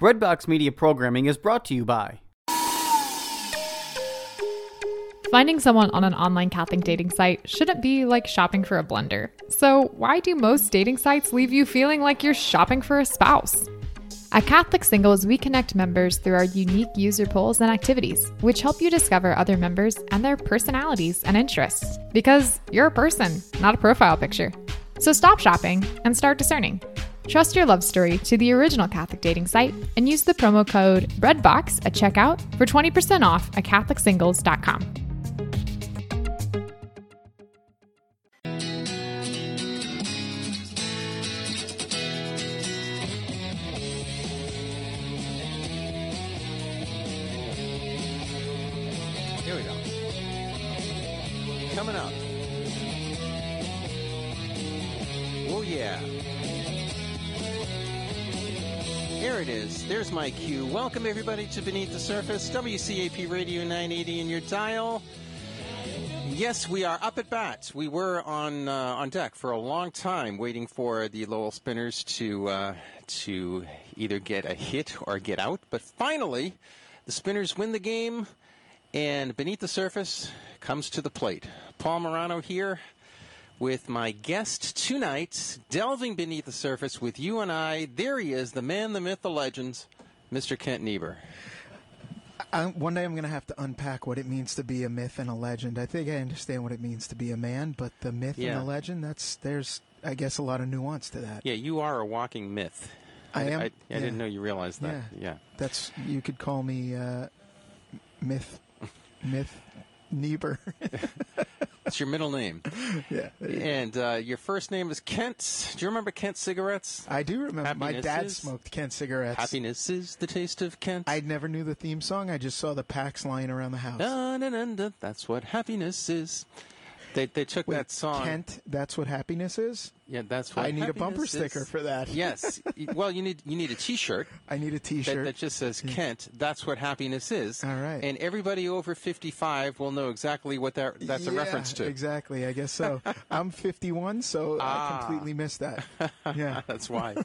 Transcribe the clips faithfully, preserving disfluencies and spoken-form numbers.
Breadbox Media programming is brought to you by... Finding someone on an online Catholic dating site shouldn't be like shopping for a blender. So why do most dating sites leave you feeling like you're shopping for a spouse? At Catholic Singles, we connect members through our unique user polls and activities, which help you discover other members and their personalities and interests. Because you're a person, not a profile picture. So stop shopping and start discerning. Trust your love story to the original Catholic dating site and use the promo code BREADBOX at checkout for twenty percent off at catholic singles dot com. Here we go. Coming up. Oh, yeah. Here it is. There's my cue. Welcome, everybody, to Beneath the Surface, W C A P Radio nine eighty in your dial. Yes, we are up at bat. We were on uh, on deck for a long time waiting for the Lowell Spinners to uh, to either get a hit or get out. But finally, the Spinners win the game, and Beneath the Surface comes to the plate. Paul Morano here with my guest tonight, delving beneath the surface with you and I. There he is, the man, the myth, the legend, Mister Kent Niebuhr. I, one day I'm going to have to unpack what it means to be a myth and a legend. I think I understand what it means to be a man, but the myth Yeah. and the legend, that's there's, I guess, a lot of nuance to that. Yeah, you are a walking myth. I am. I, I yeah. didn't know you realized that. Yeah. Yeah. That's, you could call me uh, myth, myth Niebuhr. It's your middle name. Yeah. And uh, your first name is Kent. Do you remember Kent cigarettes? I do remember. My dad Happiness is- smoked Kent cigarettes. Happiness is the taste of Kent. I never knew the theme song. I just saw the packs lying around the house. Dun, dun, dun, dun. That's what happiness is. They they took Wait, that song. Kent, that's what happiness is? Yeah, that's what I need a bumper happiness sticker is. for that. Yes. Well, you need you need a T-shirt. I need a That, T-shirt. that just says Kent. That's what happiness is. All right. And everybody over fifty-five will know exactly what that that's a Yeah, reference to. Exactly. I guess so. I'm fifty-one, so Ah. I completely missed that. Yeah. That's why.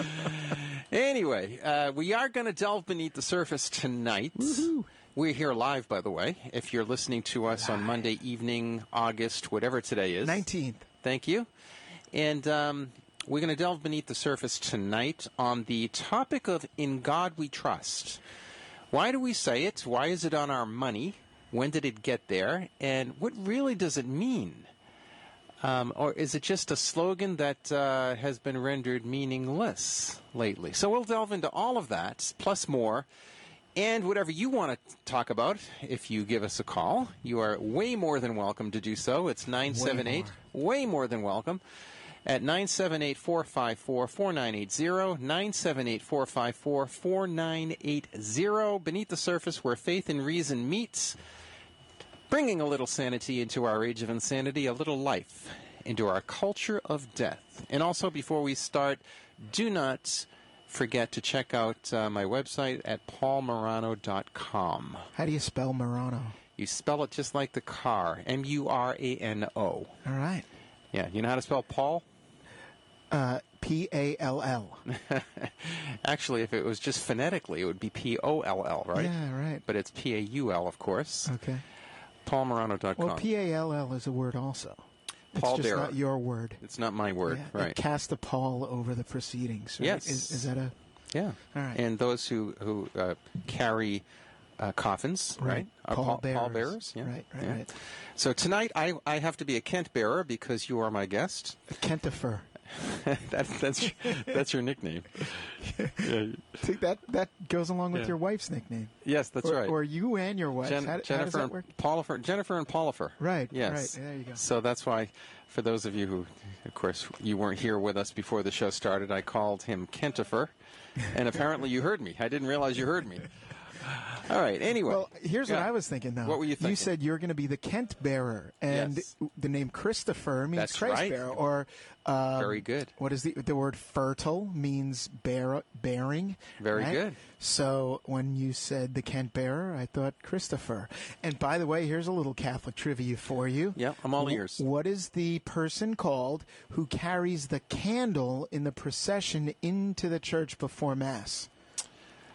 Anyway, uh, we are going to delve beneath the surface tonight. Woohoo. We're here live, by the way. If you're listening to us on Monday evening, August, whatever today is. nineteenth. Thank you. And um, we're going to delve beneath the surface tonight on the topic of In God We Trust. Why do we say it? Why is it on our money? When did it get there? And what really does it mean? Um, or is it just a slogan that uh, has been rendered meaningless lately? So we'll delve into all of that, plus more. And whatever you want to talk about, if you give us a call, you are way more than welcome to do so. It's nine seven eight, way more than welcome, at nine seven eight, four five four, four nine eight zero, nine seven eight, four five four, four nine eight zero. Beneath the Surface, where faith and reason meets, bringing a little sanity into our age of insanity, a little life into our culture of death. And also, before we start, do not forget to check out uh, my website at paul morano dot com. How do you spell Morano? You spell it just like the car, M U R A N O. All right. Yeah, you know how to spell Paul? Uh, P A L L. Actually, if it was just phonetically, it would be P O L L, right? Yeah, right. But it's P A U L, of course. Okay. paul morano dot com. Well, P A L L is a word also. It's Paul just Bearer. not your word. It's not my word, Yeah, right? it cast a pall over the proceedings. Right? Yes. Is, is that a... Yeah. All right. And those who, who uh, carry uh, coffins, right? Right. Are Pall pall, bearers. pall bearers. Yeah. Right, right, yeah. right. So tonight I, I have to be a Kent bearer because you are my guest. A Kentifer. that, that's that's your nickname. Yeah. See, that that goes along with Yeah. your wife's nickname. Yes, that's or, right. Or you and your wife. Jen- how, how does Jennifer that and work? Paulifer. Jennifer and Paulifer. Right. Yes. Right. There you go. So that's why, for those of you who, of course, you weren't here with us before the show started, I called him Kentifer, and apparently you heard me. I didn't realize you heard me. All right. Anyway. Well, here's Yeah. what I was thinking, though. What were you thinking? You said you're going to be the Kent bearer, and Yes. the name Christopher means That's Christ right. bearer, or um, Very good. What is the the word fertile means bear, bearing? Very right? good. So when you said the Kent bearer, I thought Christopher. And by the way, here's a little Catholic trivia for you. Yeah, I'm all Wh- ears. What is the person called who carries the candle in the procession into the church before Mass?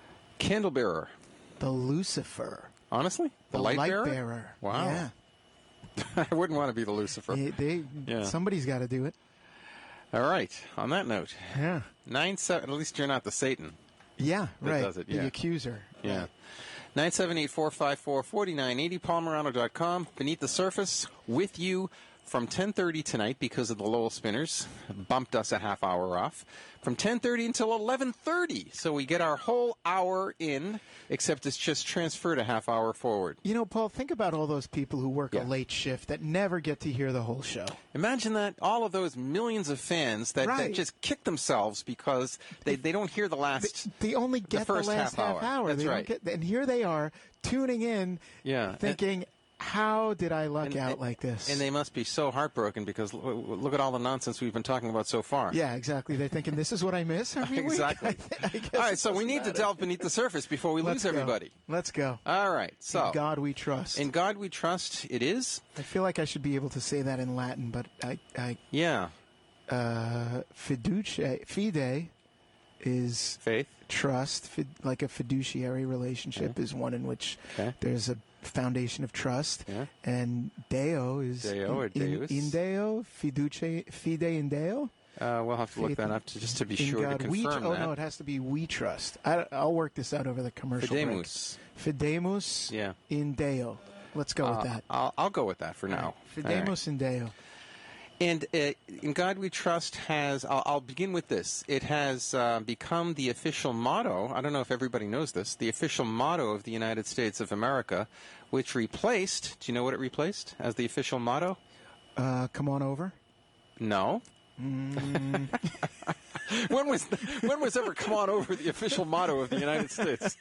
candle bearer. The Lucifer. Honestly? The, The light, light bearer? bearer. Wow. Yeah. I wouldn't want to be the Lucifer. They, they, Yeah. Somebody's got to do it. All right. On that note, Yeah. nine seven. At least you're not the Satan. Yeah, That right. does it, The yeah. accuser. Yeah. Right. nine seven eight, four five four, four nine eight zero, paul morano dot com. Beneath the Surface with you from ten thirty tonight because of the Lowell Spinners. Bumped us a half hour off. From ten thirty until eleven thirty. So we get our whole hour in, except it's just transferred a half hour forward. You know, Paul, think about all those people who work Yeah. a late shift that never get to hear the whole show. Imagine that, all of those millions of fans that, that Right. just kick themselves because they, they don't hear the last... They, they only get the, first last half half hour. hour. That's They don't right. get, and here they are tuning in, Yeah. thinking, how did I luck And- out and- like this? And they must be so heartbroken because l- look at all the nonsense we've been talking about so far. Yeah, exactly. They're thinking, this is what I miss every Exactly. week. I, I guess All right, it so we doesn't need to matter. delve beneath the surface before we Let's lose go. everybody. Let's go. All right, so In God we trust. in God we trust. It is, I feel like I should be able to say that in Latin, but I, I yeah, uh, fiduce, fide is faith. trust, fid, like a fiduciary relationship is one in which Okay. there's a foundation of trust, Yeah. and Deo is Deo or in, in, Deus. in Deo, fiduce, fide in Deo. Uh, we'll have to look Faith that up to, just to be in sure God. to we, confirm oh that. no, it has to be we trust. I, I'll work this out over the commercial break. Fidemus. Fidemus Yeah. in Deo. Let's go Uh, with that. I'll, I'll go with that for now. Fidemus in Deo. And uh, In God We Trust has, I'll, I'll begin with this. It has uh, become the official motto, I don't know if everybody knows this, the official motto of the United States of America, which replaced, do you know what it replaced as the official motto? Uh, come on over. No. Mm. when was when was ever come on over the official motto of the United States?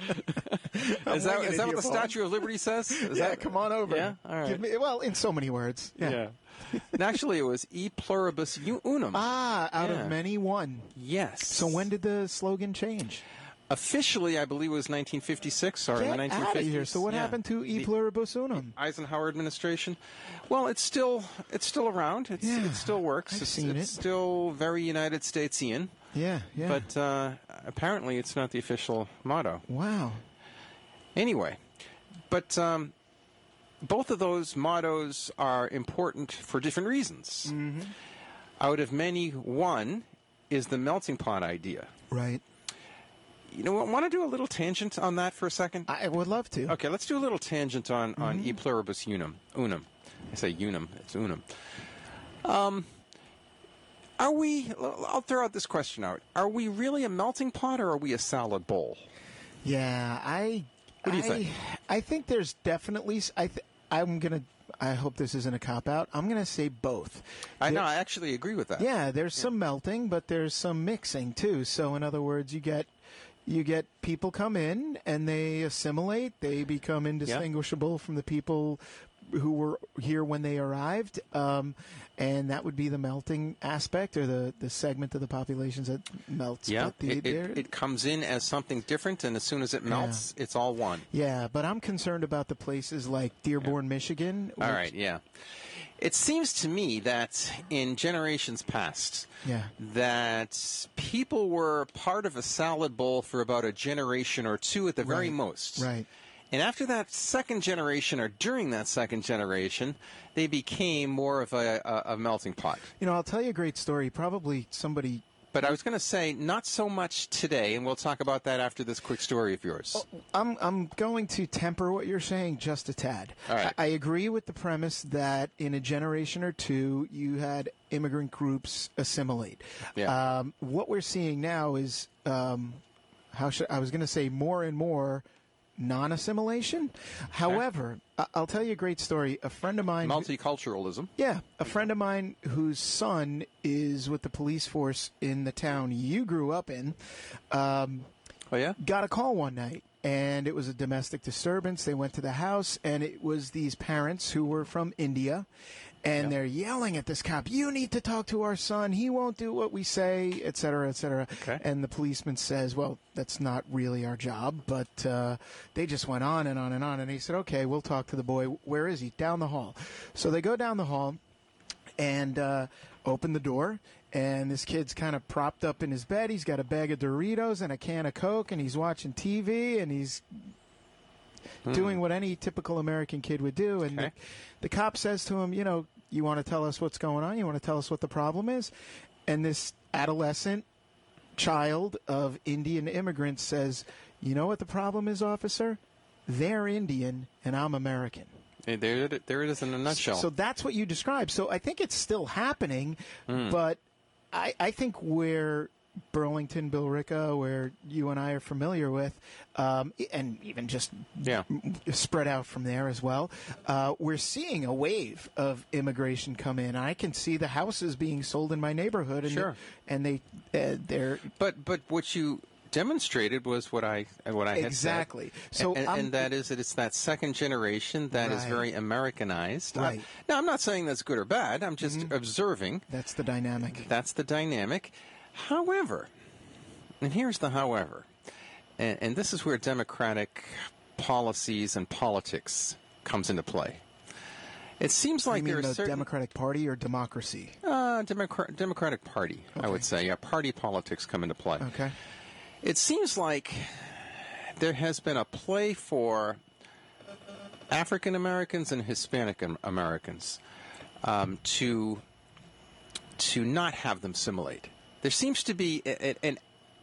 is that, winging is it that here, what the Paul. Statue of Liberty says? Is Yeah, that, come on over. Yeah? All right. Give me, well, in so many words. Yeah. Yeah. And actually, it was E pluribus unum. Ah, out Yeah. of many, one. Yes. So when did the slogan change? Officially, I believe it was nineteen fifty-six or in the Get nineteen out fifties. of here. So what Yeah. happened to E The pluribus unum? Eisenhower administration? Well, it's still it's still around. It's, Yeah, it still works. I've it's seen it's it. still very United Statesian, Yeah, yeah. but uh, apparently it's not the official motto. wow. Anyway, but um, both of those mottos are important for different reasons. Mm-hmm. Out of many, one is the melting pot idea. Right. You know what? Want to do a little tangent on that for a second? I would love to. Okay, let's do a little tangent on, on Mm-hmm. E pluribus unum. Unum. I say unum. It's unum. Um, are we, I'll throw out this question out. Are we really a melting pot or are we a salad bowl? Yeah, I. What do you I, think? I think there's definitely. s- I. Th- I'm gonna. I hope this isn't a cop out. I'm gonna say both. I know, There- I actually agree with that. Yeah, there's some melting, but there's some mixing too. So in other words, you get you get people come in and they assimilate. They become indistinguishable from the people who were here when they arrived, um, and that would be the melting aspect or the, the segment of the populations that melts. Yeah, But the, it, they're- it, it comes in as something different, and as soon as it melts, it's all one. yeah, but I'm concerned about the places like Dearborn, Michigan. All which- right, yeah. It seems to me that in generations past, Yeah. that people were part of a salad bowl for about a generation or two at the very Right, most. Right. And after that second generation, or during that second generation, they became more of a, a, a melting pot. You know, I'll tell you a great story. Probably somebody. But I was going to say, not so much today, and we'll talk about that after this quick story of yours. I'm I'm going to temper what you're saying just a tad. All right. I, I agree with the premise that in a generation or two you had immigrant groups assimilate. Yeah. Um, what we're seeing now is um, how should I was going to say more and more non-assimilation. However, I- I'll tell you a great story. A friend of mine. Multiculturalism. Yeah, a friend of mine whose son is with the police force in the town you grew up in. Um, Oh, yeah? got a call one night, and it was a domestic disturbance. They went to the house, and it was these parents who were from India, and Yeah. they're yelling at this cop, "You need to talk to our son. He won't do what we say," et cetera, et cetera. Okay. And the policeman says, "Well, that's not really our job," but uh, they just went on and on and on, and he said, "Okay, we'll talk to the boy. Where is he?" "Down the hall." So they go down the hall and uh, open the door, and this kid's kind of propped up in his bed. He's got a bag of Doritos and a can of Coke, and he's watching T V, and he's hmm. doing what any typical American kid would do. And okay. the, the cop says to him, you know, you want to tell us what's going on? You want to tell us what the problem is? And this adolescent child of Indian immigrants says, you know what the problem is, officer? They're Indian, and I'm American. There, there it is in a nutshell. So that's what you described. So I think it's still happening, mm. but I, I think where Burlington, Billerica, where you and I are familiar with, um, and even just yeah. spread out from there as well, uh, we're seeing a wave of immigration come in. I can see the houses being sold in my neighborhood, and sure. they, and they uh, they're but but what you demonstrated was what I what I had exactly. said. So and, and that is that it's that second generation that right. is very Americanized. Right. Uh, now I'm not saying that's good or bad. I'm just mm-hmm. observing. That's the dynamic. That's the dynamic. However, and here's the however, and, and this is where democratic policies and politics comes into play. It seems like you mean there the are certain Democratic Party or democracy. Uh, Democrat, Democratic Party, okay. I would say. Yeah, party politics come into play. Okay. It seems like there has been a play for African Americans and Hispanic Americans um, to to not have them assimilate. There seems to be an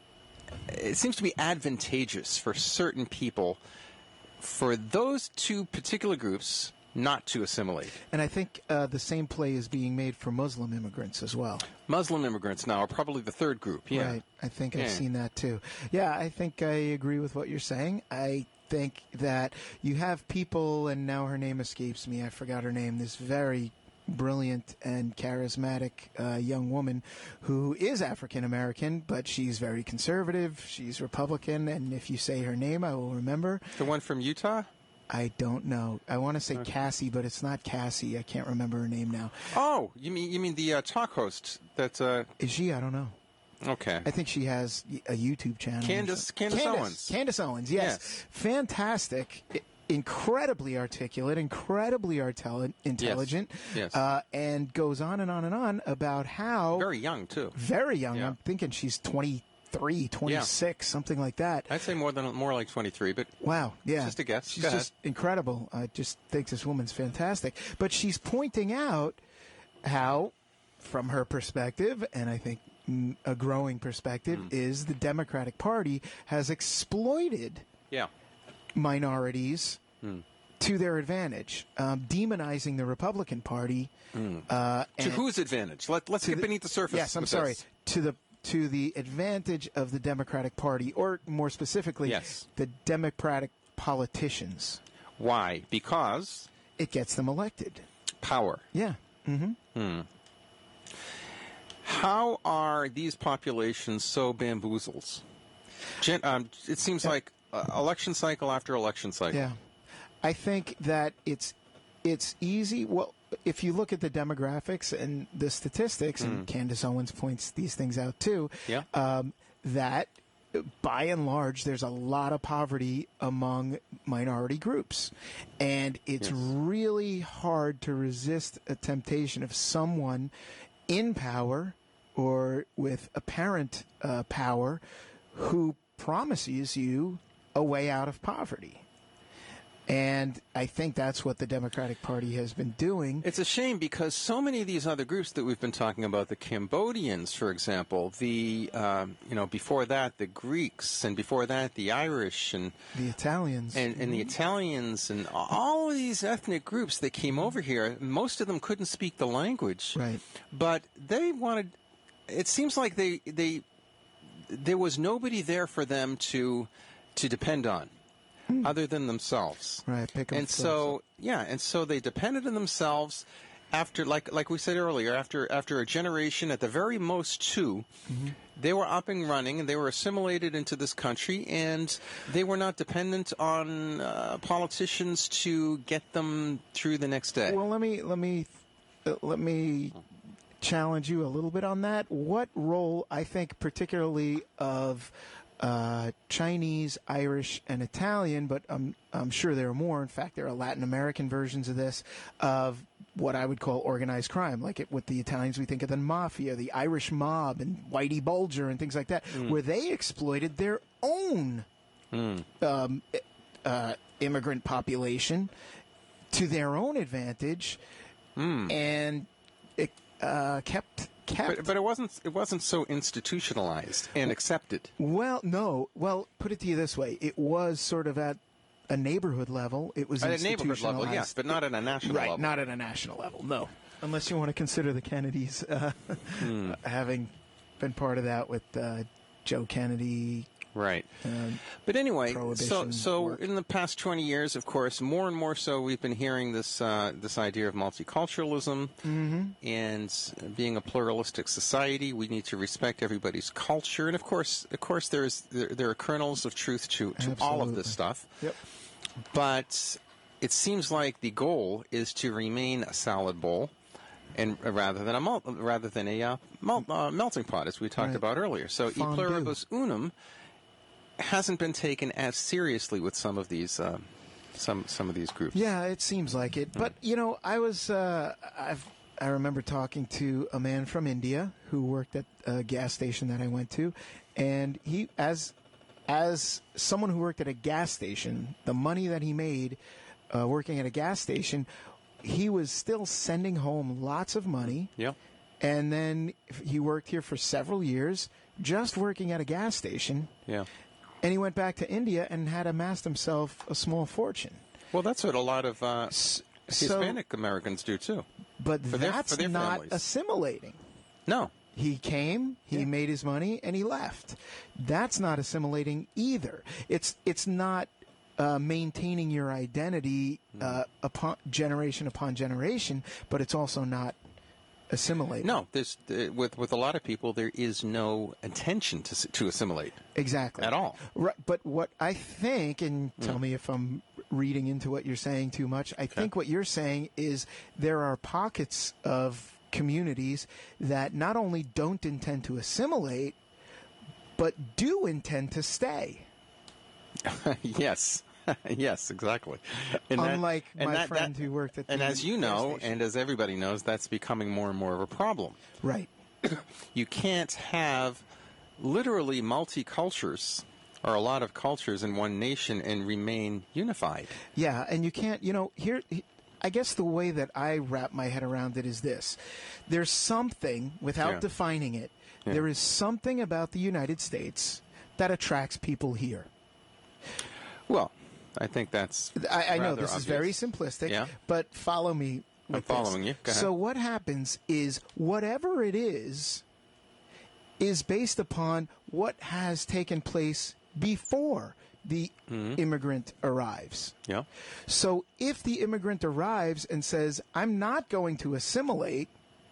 it seems to be advantageous for certain people for those two particular groups not to assimilate. And I think uh, the same play is being made for Muslim immigrants as well. Muslim immigrants now are probably the third group. Yeah. Right. I think yeah. I've seen that too. Yeah, I think I agree with what you're saying. I think that you have people, and now her name escapes me. I forgot her name. This very brilliant and charismatic uh, young woman who is African American, but she's very conservative. She's Republican, and if you say her name, I will remember. The one from Utah? I don't know. I want to say okay. Cassie, but it's not Cassie. I can't remember her name now. Oh, you mean you mean the uh, talk host? That's uh. Is she? I don't know. Okay. I think she has a YouTube channel. Candace Candace, Candace Owens. Candace Owens. Yes. yes. Fantastic. Incredibly articulate, incredibly artel- intelligent, yes. Yes. Uh, and goes on and on and on about how very young too. Very young. Yeah. I'm thinking she's twenty-three, twenty-six, yeah. something like that. I'd say more than more like twenty-three, but wow, yeah, just a guess. She's Go just ahead. incredible. I just think this woman's fantastic. But she's pointing out how, from her perspective, and I think a growing perspective, mm. is the Democratic Party has exploited. Yeah. minorities hmm. to their advantage, um, demonizing the Republican Party. Hmm. Uh, to whose advantage? Let, let's get the, beneath the surface. Yes, I'm sorry. This. To the to the advantage of the Democratic Party, or more specifically, yes. the Democratic politicians. Why? Because it gets them elected. Power. Yeah. Mm-hmm. Hmm. How are these populations so bamboozled? Gen- um, it seems yeah. like uh, election cycle after election cycle. Yeah, I think that it's it's easy. Well, if you look at the demographics and the statistics, mm. and Candace Owens points these things out too, yeah. um, that by and large there's a lot of poverty among minority groups, and it's yes. really hard to resist a temptation of someone in power or with apparent uh, power who promises you a way out of poverty. And I think that's what the Democratic Party has been doing. It's a shame because so many of these other groups that we've been talking about, the Cambodians, for example, the, um, you know, before that, the Greeks, and before that, the Irish, and the Italians. And, and the Italians, and all of these ethnic groups that came over here, most of them couldn't speak the language. Right. But they wanted, it seems like they, they, there was nobody there for them to to depend on mm. other than themselves. Right. Pick and so, yeah, and so they depended on themselves after, like like we said earlier, after after a generation, at the very most two, mm-hmm. they were up and running, and they were assimilated into this country, and they were not dependent on uh, politicians to get them through the next day. Well, let me let me uh, let me challenge you a little bit on that. What role, I think, particularly of uh, Chinese, Irish, and Italian, but I'm, I'm sure there are more. In fact, there are Latin American versions of this, of what I would call organized crime. Like it, with the Italians, we think of the mafia, the Irish mob, and Whitey Bulger and things like that, mm. where they exploited their own mm. um, uh, immigrant population to their own advantage, mm. and it uh, kept kept. But, but it wasn't. It wasn't so institutionalized and accepted. Well, no. Well, put it to you this way: it was sort of at a neighborhood level. It was at a neighborhood level, yes, but not at a national right, level. Not at a national level. No, unless you want to consider the Kennedys uh, mm. having been part of that with uh, Joe Kennedy. Right. Um, but anyway, so so work. in the past twenty years, of course, more and more so, we've been hearing this uh, this idea of multiculturalism mm-hmm. and being a pluralistic society. We need to respect everybody's culture, and of course, of course, there's there, there are kernels of truth to, to all of this stuff. Yep. But it seems like the goal is to remain a salad bowl, and uh, rather than a mul- rather than a uh, mul- uh, melting pot, as we talked right. about earlier. So, e pluribus unum hasn't been taken as seriously with some of these uh, some some of these groups. Yeah, it seems like it. But you know, I was uh, I've I remember talking to a man from India who worked at a gas station that I went to, and he as as someone who worked at a gas station, the money that he made uh, working at a gas station, he was still sending home lots of money. Yeah. And then he worked here for several years, just working at a gas station. Yeah. And he went back to India and had amassed himself a small fortune. Well, that's what a lot of uh, so, Hispanic Americans do, too. But for that's their, for their not families. assimilating. No. He came, he yeah. made his money, and he left. That's not assimilating either. It's it's not uh, maintaining your identity uh, upon generation upon generation, but it's also not assimilating. No, there's uh, with with a lot of people there is no intention to to assimilate. Exactly. At all. Right. But what I think, and tell mm. me if I'm reading into what you're saying too much, I okay. think what you're saying is there are pockets of communities that not only don't intend to assimilate, but do intend to stay. Yes. Yes, exactly. And Unlike that, my that, friend that, who worked at the And as you know, station. and as everybody knows, that's becoming more and more of a problem. Right. You can't have literally multi-cultures or a lot of cultures in one nation and remain unified. Yeah, and you can't, you know, here... I guess the way that I wrap my head around it is this. There's something, without yeah. defining it, yeah. there is something about the United States that attracts people here. Well, I think that's I, I know this obvious. is very simplistic, yeah. but follow me with I'm following this. you. Go ahead. So what happens is whatever it is, is based upon what has taken place before the mm-hmm. immigrant arrives. Yeah. So if the immigrant arrives and says, I'm not going to assimilate,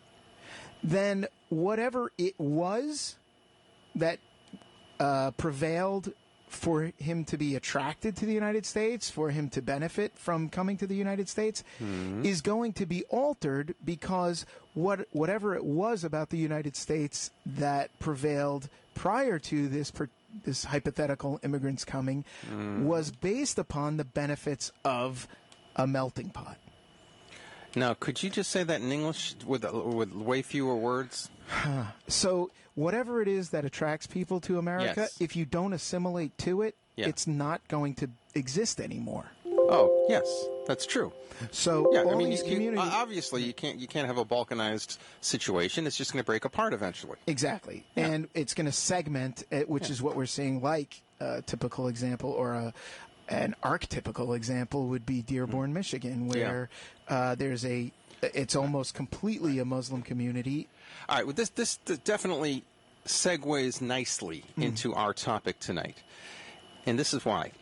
then whatever it was that uh, prevailed for him to be attracted to the United States, for him to benefit from coming to the United States, mm-hmm. is going to be altered because what whatever it was about the United States that prevailed prior to this particular this hypothetical immigrants coming mm. was based upon the benefits of a melting pot. Now, could you just say that in English with with way fewer words? So, whatever it is that attracts people to America, yes. if you don't assimilate to it, yeah. it's not going to exist anymore. Oh, yes, that's true. So, yeah, all I mean, these you, communities... You, obviously, you can't you can't have a balkanized situation. It's just going to break apart eventually. Exactly. Yeah. And it's going to segment, it, which yeah. is what we're seeing, like a typical example or a an archetypical example would be Dearborn, mm-hmm. Michigan, where yeah. uh, there's a... It's almost completely a Muslim community. All right, well, this, this definitely segues nicely mm. into our topic tonight. And this is why.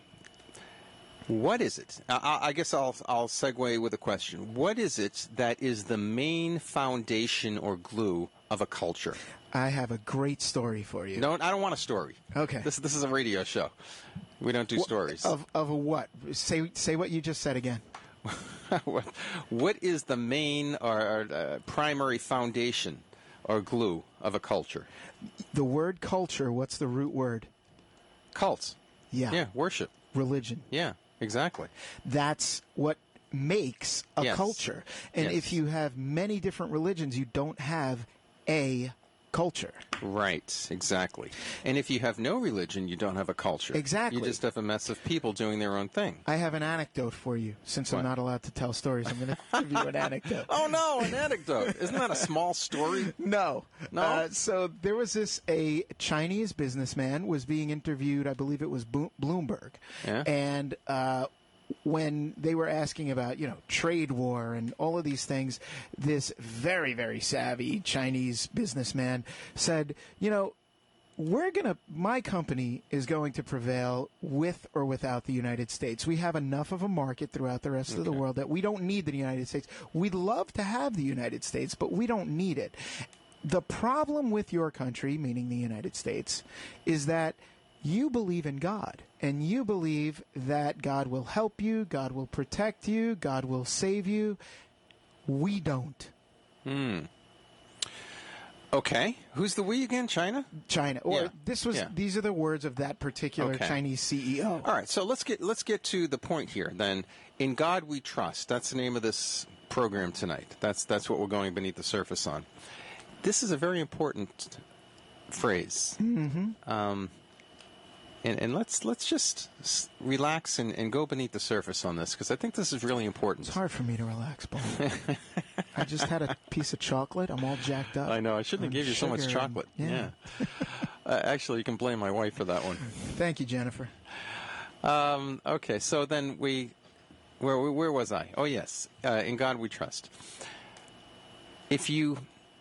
What is it? I, I guess I'll, I'll segue with a question. What is it that is the main foundation or glue of a culture? I have a great story for you. No, I don't want a story. Okay. This, this is a radio show. We don't do what, stories. Of, of a what? Say, say what you just said again. what, what is the main or, or uh, primary foundation or glue of a culture? The word culture, what's the root word? Cults. Yeah. Yeah, worship. Religion. Yeah, exactly. That's what makes a Yes. culture. And Yes. if you have many different religions, you don't have a culture. Right, exactly. And if you have no religion, you don't have a culture. Exactly. You just have a mess of people doing their own thing. I have an anecdote for you. Since What? I'm not allowed to tell stories, I'm going to give you an anecdote. Oh, no, an anecdote. Isn't that a small story? No. No? Uh, so there was this, a Chinese businessman was being interviewed, I believe it was Bo- Bloomberg. Yeah. And uh, when they were asking about, you know, trade war and all of these things, this very, very savvy Chinese businessman said, you know, we're going to, my company is going to prevail with or without the United States. We have enough of a market throughout the rest of the world that we don't need the United States. We'd love to have the United States, but we don't need it. The problem with your country, meaning the United States, is that you believe in God, and you believe that God will help you, God will protect you, God will save you. We don't. Hmm. Okay. Who's the we again? China? China. Or Yeah. this was Yeah. these are the words of that particular Okay. Chinese C E O. All right, so let's get let's get to the point here. Then, in God we trust. That's the name of this program tonight. That's that's what we're going beneath the surface on. This is a very important phrase. Mm-hmm. Um, and and let's let's just s- relax and, and go beneath the surface on this, because I think this is really important. It's hard for me to relax, Paul. I just had a piece of chocolate. I'm all jacked up. I know. I shouldn't have on given you so much sugar and- chocolate. yeah. Yeah. uh, actually, you can blame my wife for that one. Thank you, Jennifer. Um, okay, so then we, where where was I? Oh yes, uh, in God we trust. If you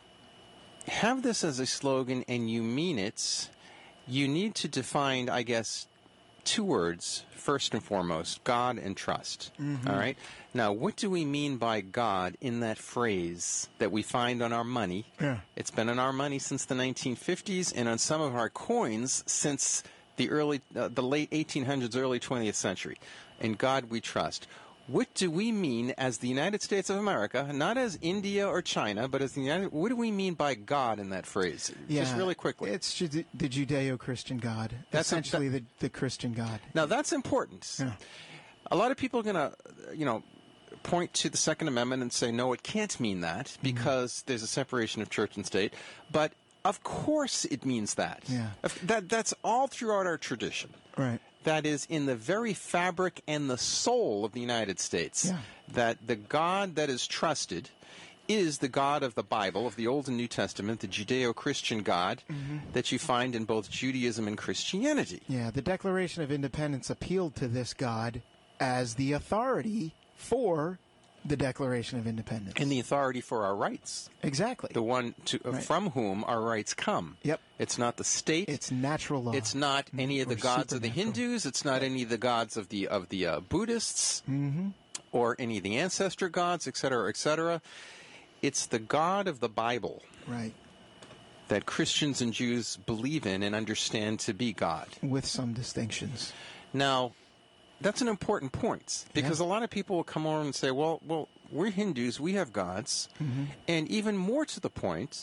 have this as a slogan and you mean it, you need to define, I guess, two words first and foremost: God and trust. All right. Now, what do we mean by God in that phrase that we find on our money? Yeah. It's been on our money since the nineteen fifties, and on some of our coins since the early, uh, the late eighteen hundreds, early twentieth century. In God we trust. What do we mean as the United States of America, not as India or China, but as the United? What do we mean by God in that phrase? Just really quickly. It's Jude- the Judeo-Christian God. That's a- essentially the, the Christian God. Now that's important. Yeah. A lot of people are going to, you know, point to the Second Amendment and say, no, it can't mean that because there's a separation of church and state. But of course it means that. Yeah. Of- That that's all throughout our tradition. Right. That is in the very fabric and the soul of the United States. Yeah. That the God that is trusted is the God of the Bible, of the Old and New Testament, the Judeo-Christian God that you find in both Judaism and Christianity. Yeah, the Declaration of Independence appealed to this God as the authority for the Declaration of Independence. And the authority for our rights. exactly. The one to, uh, Right. from whom our rights come. Yep. It's not the state. It's natural law. It's not any of the Or gods of the supernatural. Hindus. It's not any of the gods of the of the uh, Buddhists, Mm-hmm. or any of the ancestor gods, et cetera, et cetera. It's the God of the Bible Right. that Christians and Jews believe in and understand to be God. With some distinctions. Now, that's an important point, because Yeah. a lot of people will come over and say, well, well, we're Hindus, we have gods. And even more to the point,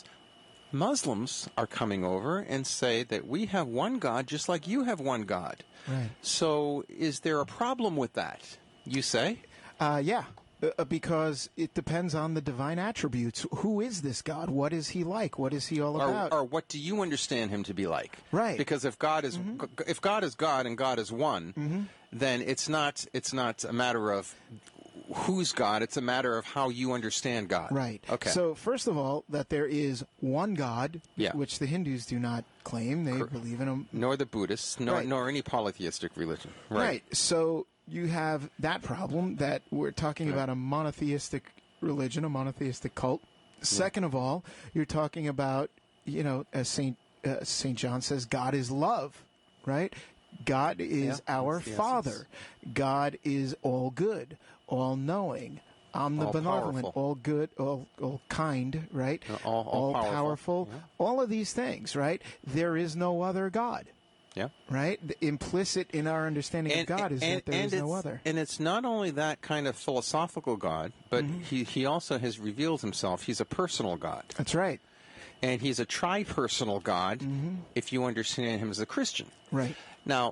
Muslims are coming over and say that we have one God just like you have one God. Right. So is there a problem with that, you say? Uh, yeah. Uh, because it depends on the divine attributes. Who is this God? What is he like? What is he all Or, about? or what do you understand him to be like? Right. Because if God is if God is God and God is one, then it's not it's not a matter of who's God. It's a matter of how you understand God. Right. Okay. So first of all, that there is one God, Yeah. which the Hindus do not claim. They believe in him. nor the Buddhists, nor Right. nor any polytheistic religion. Right. So you have that problem that we're talking about a monotheistic religion, a monotheistic cult. Second of all, you're talking about, you know, as Saint uh, Saint John says, God is love, right? God is Yeah, our that's the Father. God is all good, all knowing, omnibenevolent, All-powerful. all good, all all kind, right? Uh, all- all powerful. powerful. All of these things, right? There is no other God. Yeah. Right? The implicit in our understanding of God is that there is no it's, other. And it's not only that kind of philosophical God, but Mm-hmm. he, he also has revealed himself. He's a personal God. That's right. And he's a tri-personal God Mm-hmm. if you understand him as a Christian. Right. Now,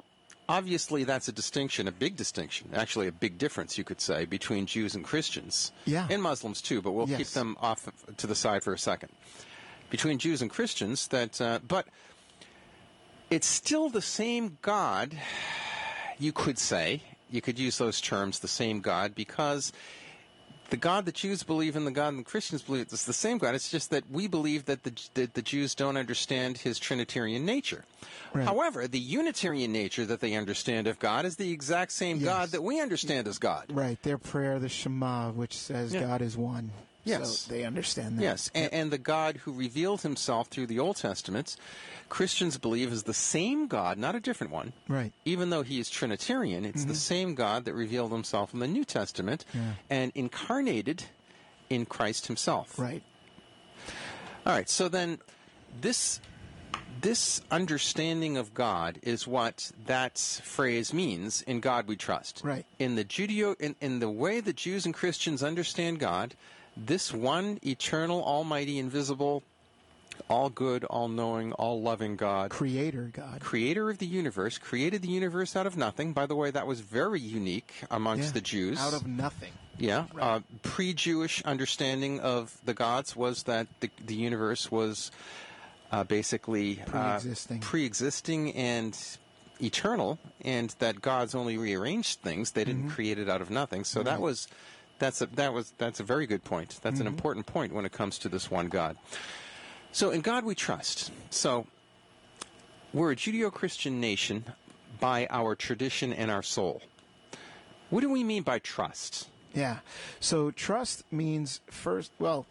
obviously that's a distinction, a big distinction, actually a big difference, you could say, between Jews and Christians. Yeah. And Muslims too, but we'll Yes. keep them off to the side for a second. Between Jews and Christians, that, uh, but it's still the same God, you could say. You could use those terms, the same God, because the God that Jews believe in, the God that Christians believe, it's the same God. It's just that we believe that the, that the Jews don't understand his Trinitarian nature. Right. However, the Unitarian nature that they understand of God is the exact same Yes. God that we understand as God. Right. Their prayer, the Shema, which says Yeah. God is one. Yes. So they understand that. Yes, and, and the God who revealed himself through the Old Testament, Christians believe is the same God, not a different one. Right. Even though he is Trinitarian, it's the same God that revealed himself in the New Testament Yeah. and incarnated in Christ himself. Right. All right, so then this this understanding of God is what that phrase means, in God we trust. Right. In the Judeo in, in the way that Jews and Christians understand God, this one eternal, almighty, invisible, all good, all knowing, all loving God, Creator God. creator of the universe, created the universe out of nothing. By the way, that was very unique amongst Yeah. the Jews. Out of nothing. Yeah. Uh, pre-Jewish understanding of the gods was that the, the universe was uh, basically uh, Pre-existing. pre-existing and eternal, and that gods only rearranged things. They didn't create it out of nothing. So that Right. was that's a that was that's a very good point. That's an important point when it comes to this one God. So in God we trust. So we're a Judeo-Christian nation by our tradition and our soul. What do we mean by trust? Yeah. So trust means first, well,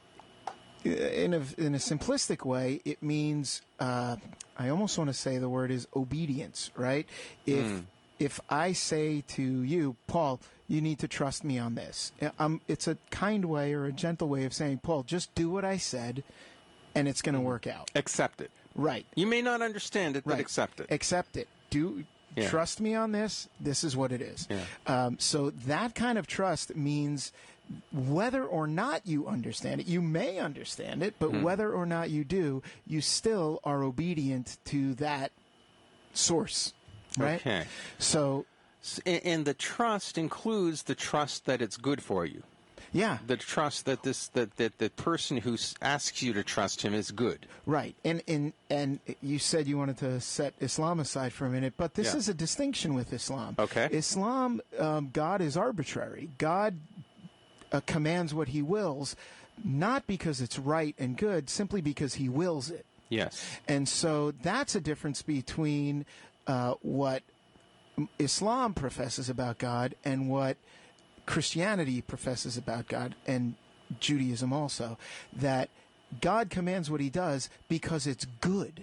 in a, in a simplistic way, it means, uh, I almost want to say the word is obedience, right? If, if I say to you, Paul, you need to trust me on this. Um, it's a kind way or a gentle way of saying, Paul, just do what I said and it's going to work out. Accept it. Right. You may not understand it, but Right. accept it. Accept it. Do Yeah. trust me on this. This is what it is. Yeah. Um, so that kind of trust means whether or not you understand it, you may understand it, Hmm. but whether or not you do, you still are obedient to that source. Right. Okay. So S- And and the trust includes the trust that it's good for you. yeah. The trust that this that, that the person who s- asks you to trust him is good. Right, and and and you said you wanted to set Islam aside for a minute, but this Yeah. is a distinction with Islam. Okay. Islam, um, God is arbitrary. God uh, commands what He wills, not because it's right and good, simply because He wills it. Yes. And so that's a difference between uh, what Islam professes about God and what Christianity professes about God, and Judaism also, that God commands what He does because it's good.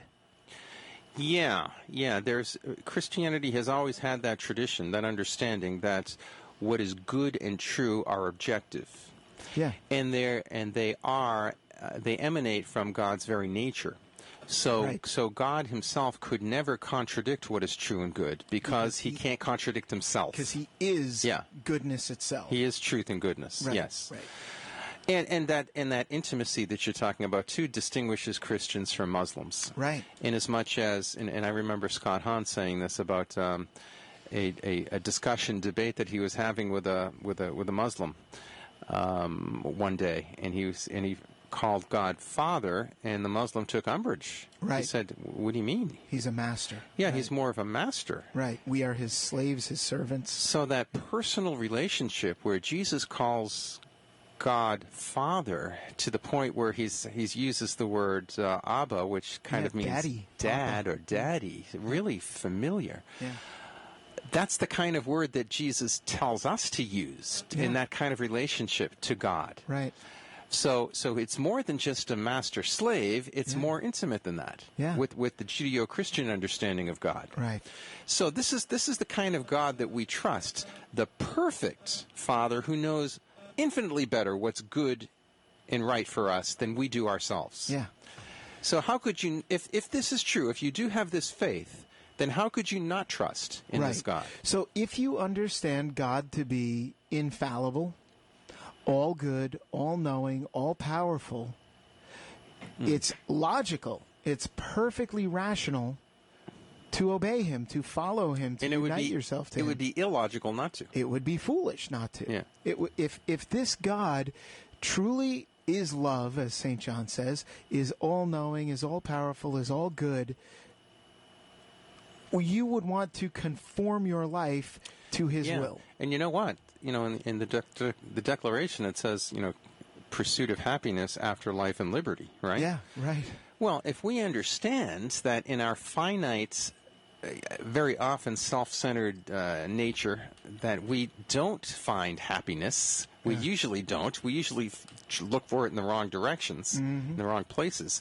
Yeah, yeah. There's Christianity has always had that tradition, that understanding that what is good and true are objective, Yeah. and they and they are uh, they emanate from God's very nature. So, Right. so God Himself could never contradict what is true and good because He, he- can't contradict Himself. Because He is Yeah. goodness itself. He is truth and goodness. Right, Yes. Right. And and that and that intimacy that you're talking about too distinguishes Christians from Muslims. Right. In as much as, and, and I remember Scott Hahn saying this about um, a, a a discussion debate that he was having with a with a with a Muslim um, one day, and he was and he called God Father, and the Muslim took umbrage. He Right. said, "What do you mean? He's a master. Yeah, Right. he's more of a master." Right. We are His slaves, His servants. So that personal relationship where Jesus calls God Father to the point where he's he's uses the word uh, Abba, which kind Yeah, of means daddy, dad or daddy, really familiar. Yeah. That's the kind of word that Jesus tells us to use Yeah. in that kind of relationship to God. Right. So, so it's more than just a master-slave. It's Yeah. more intimate than that. Yeah. With with the Judeo-Christian understanding of God. Right. So this is this is the kind of God that we trust, the perfect Father who knows infinitely better what's good and right for us than we do ourselves. Yeah. So how could you, if if this is true, if you do have this faith, then how could you not trust in right. this God? So if you understand God to be infallible, all good, all knowing, all powerful, Hmm. it's logical, it's perfectly rational to obey him, to follow him, to and it unite would be, yourself to it him. It would be illogical not to. It would be foolish not to. Yeah. It w- if if this God truly is love, as Saint John says, is all-knowing, is all-powerful, is all good, you would want to conform your life to his yeah. will. And you know what? You know, in, in the de- de- the Declaration, it says, you know, pursuit of happiness after life and liberty, right? Yeah, right. Well, if we understand that in our finite, uh, very often self-centered uh, nature, that we don't find happiness, we Yeah. usually don't. We usually f- look for it in the wrong directions, Mm-hmm. in the wrong places.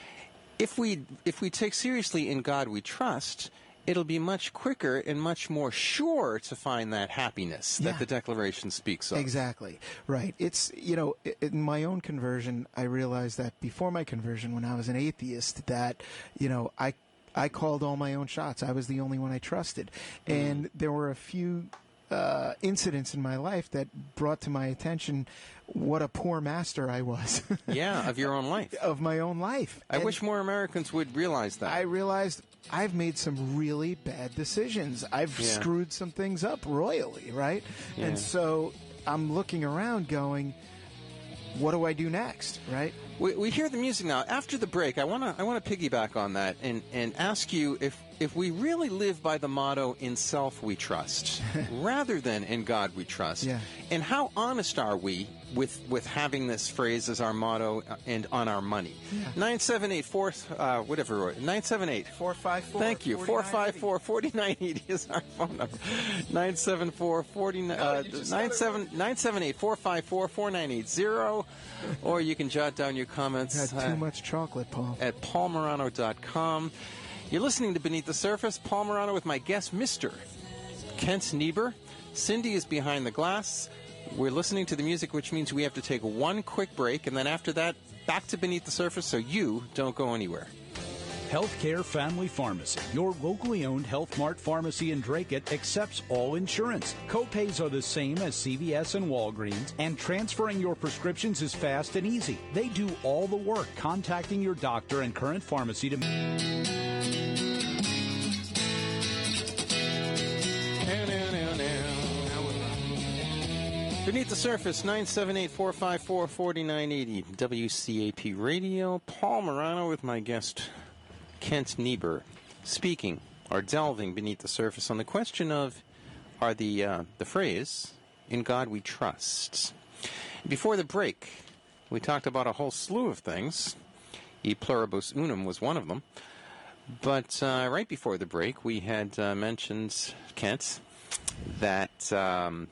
If we if we take seriously in God we trust, it'll be much quicker and much more sure to find that happiness Yeah. that the Declaration speaks of. Exactly. Right. It's, you know, i- in my own conversion, I realized that before my conversion, when I was an atheist, that, you know, I I called all my own shots. I was the only one I trusted. And there were a few uh, incidents in my life that brought to my attention what a poor master I was. Yeah, of your own life. Of my own life. I And wish more Americans would realize that. I realized I've made some really bad decisions. I've Yeah. screwed some things up royally, right? Yeah. And so I'm looking around going, what do I do next, right? We, we hear the music now. After the break, I want to I want to piggyback on that and, and ask you if, if we really live by the motto, in self we trust, rather than in God we trust. Yeah. And how honest are we with, with having this phrase as our motto and on our money? Yeah. nine seven eight four, uh, whatever, nine seven eight. four five four. Thank you. four five four, four nine eight zero is our phone number. nine seven four, four nine, uh, nine seven nine seven eight, four five four, four nine eight zero. Or you can jot down your comments Had too uh, much chocolate, Paul. at paul morano dot com. You're listening to Beneath the Surface. Paul Morano with my guest, Mister Kent Niebuhr. Cindy is behind the glass. We're listening to the music, which means we have to take one quick break, and then after that, back to Beneath the Surface, so you don't go anywhere. Healthcare Family Pharmacy, your locally owned Health Mart pharmacy in Dracut, accepts all insurance. Co-pays are the same as C V S and Walgreens, and transferring your prescriptions is fast and easy. They do all the work, contacting your doctor and current pharmacy to... Beneath the Surface, nine seven eight, four five four, four nine eight zero, W C A P Radio. Paul Morano with my guest, Kent Niebuhr, speaking or delving beneath the surface on the question of, are the uh, the phrase, in God we trust. Before the break, we talked about a whole slew of things. E pluribus unum was one of them. But uh, right before the break, we had uh, mentioned, Kent, that um,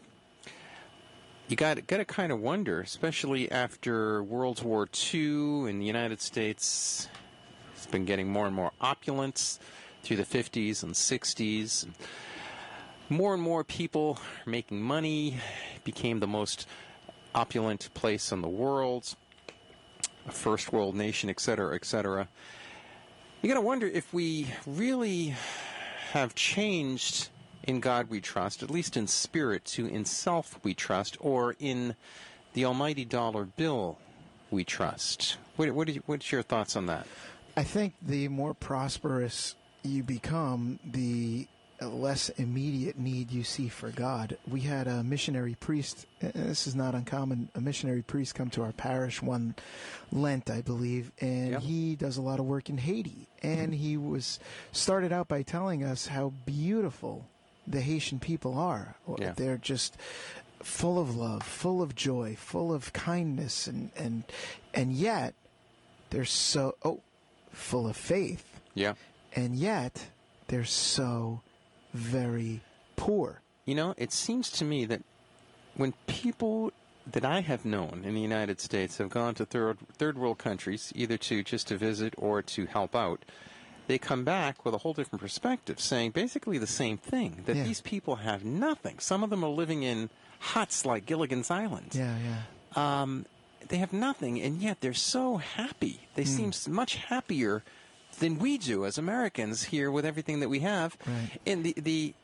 you got got to kind of wonder, especially after World War Two and the United States has been getting more and more opulent through the fifties and sixties. More and more people are making money, became the most opulent place in the world, a first world nation, et cetera, et cetera. You got to wonder if we really have changed in God we trust, at least in spirit, to in self we trust, or in the almighty dollar bill we trust. What, what you, what's your thoughts on that? I think the more prosperous you become, the less immediate need you see for God. We had a missionary priest, and this is not uncommon, a missionary priest come to our parish one Lent, I believe, and Yep. he does a lot of work in Haiti. And he was started out by telling us how beautiful the Haitian people are. Yeah. They're just full of love, full of joy, full of kindness, and and and yet they're so oh, full of faith, Yeah. and yet they're so very poor. You know, it seems to me that when people that I have known in the United States have gone to third third world countries, either to just to visit or to help out, they come back with a whole different perspective, saying basically the same thing, that Yeah. these people have nothing. Some of them are living in huts like Gilligan's Island. Yeah, yeah. Um, they have nothing, and yet they're so happy. They Hmm. seem s- much happier than we do as Americans here with everything that we have. Right. And the, the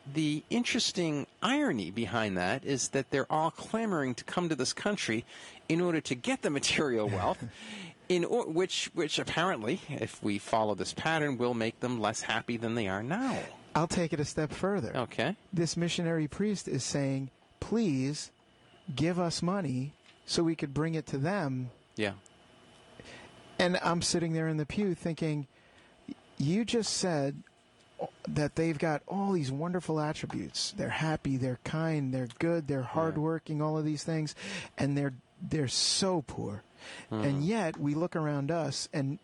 the interesting irony behind that is that they're all clamoring to come to this country in order to get the material wealth, in or, which which apparently, if we follow this pattern, will make them less happy than they are now. I'll take it a step further. Okay. This missionary priest is saying, please give us money so we could bring it to them. Yeah. And I'm sitting there in the pew thinking, you just said that they've got all these wonderful attributes. They're happy, they're kind, they're good, they're hardworking, all of these things, and they're they're so poor. Mm. And yet we look around us and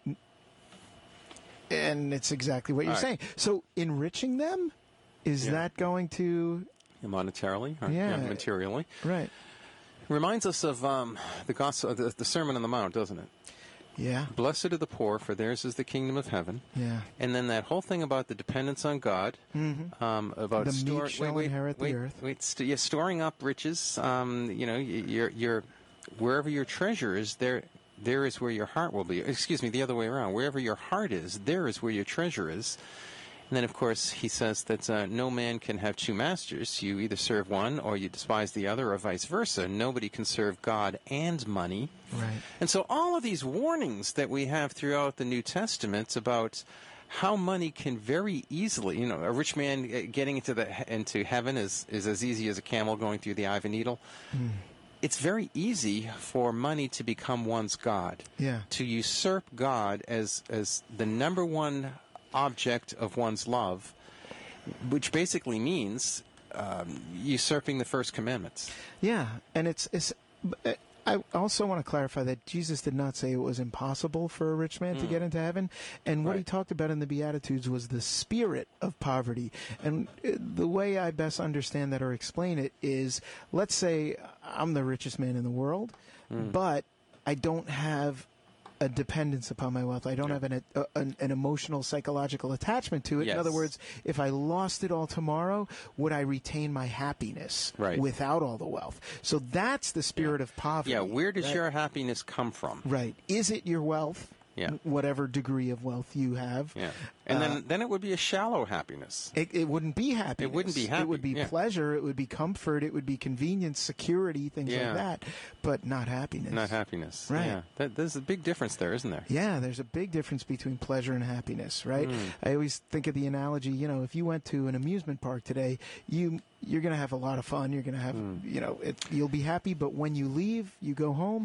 and it's exactly what you're all saying. Right. So enriching them, is yeah. that going to monetarily or yeah. yeah, materially? Right. Reminds us of um, the gospel, the, the Sermon on the Mount, doesn't it? Yeah. Blessed are the poor, for theirs is the kingdom of heaven. Yeah. And then that whole thing about the dependence on God, mm-hmm. um, about the store- meek shall wait, wait, inherit wait, the earth. Wait, st- yeah, storing up riches. Um, you know, you're, you're wherever your treasure is, there, there is where your heart will be. Excuse me, the other way around. Wherever your heart is, there is where your treasure is. And then, of course, he says that uh, no man can have two masters. You either serve one or you despise the other, or vice versa. Nobody can serve God and money. Right. And so all of these warnings that we have throughout the New Testament about how money can very easily, you know, a rich man getting into the into heaven is, is as easy as a camel going through the eye of a needle. Mm. It's very easy for money to become one's God. Yeah. To usurp God as as the number one object of one's love, which basically means um, usurping the first commandments. Yeah, and it's it's. I also want to clarify that Jesus did not say it was impossible for a rich man mm. to get into heaven, and what right. he talked about in the Beatitudes was the spirit of poverty. And the way I best understand that or explain it is, let's say I'm the richest man in the world, mm. but I don't have a dependence upon my wealth. I don't yeah. have an, a, an an emotional, psychological attachment to it. Yes. In other words, if I lost it all tomorrow, would I retain my happiness right. without all the wealth? So that's the spirit yeah. of poverty. Yeah, where does right? your happiness come from? Right. Is it your wealth? Yeah. Whatever degree of wealth you have. Yeah. And uh, then then it would be a shallow happiness. It, it wouldn't be happiness. It wouldn't be happy. It would be yeah. pleasure. It would be comfort. It would be convenience, security, things yeah. like that. But not happiness. Not happiness. Right. Yeah. That, there's a big difference there, isn't there? Yeah, there's a big difference between pleasure and happiness, right? Mm. I always think of the analogy, you know, if you went to an amusement park today, you you're going to have a lot of fun. You're going to have, mm. you know, it, you'll be happy. But when you leave, you go home,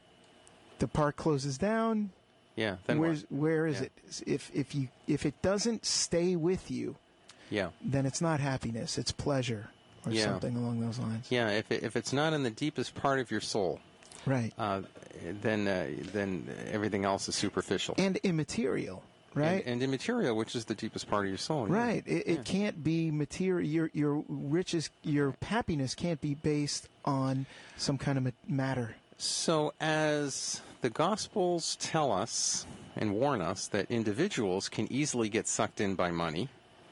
the park closes down. Yeah. Then Where's, what? where is yeah. it? If if you if it doesn't stay with you, yeah, then it's not happiness. It's pleasure or yeah. something along those lines. Yeah. If it, if it's not in the deepest part of your soul, right, uh, then uh, then everything else is superficial and immaterial. Right, and, and immaterial, which is the deepest part of your soul. Right, yeah. it, it yeah. can't be material. Your your riches, your happiness can't be based on some kind of matter. So, as the Gospels tell us and warn us that individuals can easily get sucked in by money,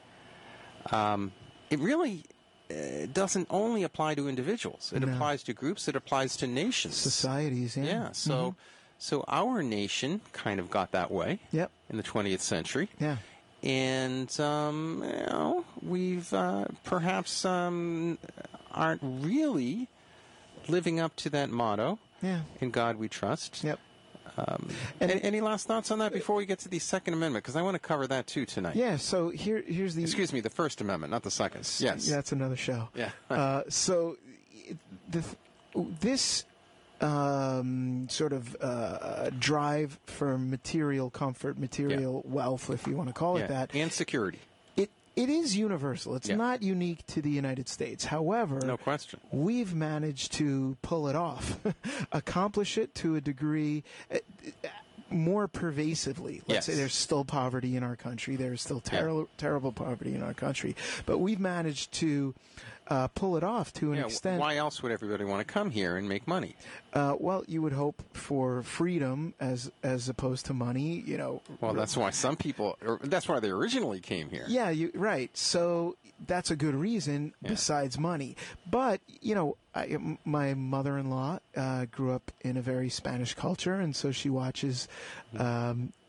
um, it really uh, doesn't only apply to individuals. It no. applies to groups. It applies to nations, societies. Yeah. Yeah. So, mm-hmm. so our nation kind of got that way. Yep. In the twentieth century. Yeah. And um, you know, we've uh, perhaps um, aren't really living up to that motto. Yeah. In God we trust. Yep. Um, and any, any last thoughts on that before we get to the Second Amendment? Because I want to cover that too tonight. Yeah. So here, here's the. Excuse me, the First Amendment, not the Second. Yes. Yeah, that's another show. Yeah. uh, so, the this um, sort of uh, drive for material comfort, material yeah. wealth, if you want to call yeah. it that, and security. It is universal. It's yeah. not unique to the United States. However, no question, we've managed to pull it off, accomplish it to a degree uh, more pervasively. Let's yes. say there's still poverty in our country. There's still ter- yeah. terrible poverty in our country. But we've managed to uh, pull it off to an yeah, extent. Why else would everybody want to come here and make money? Uh, well, you would hope for freedom as as opposed to money. You know. Well, that's why some people. Or that's why they originally came here. Yeah, you, right. So that's a good reason yeah. besides money. But you know, I, my mother-in-law uh, grew up in a very Spanish culture, and so she watches um,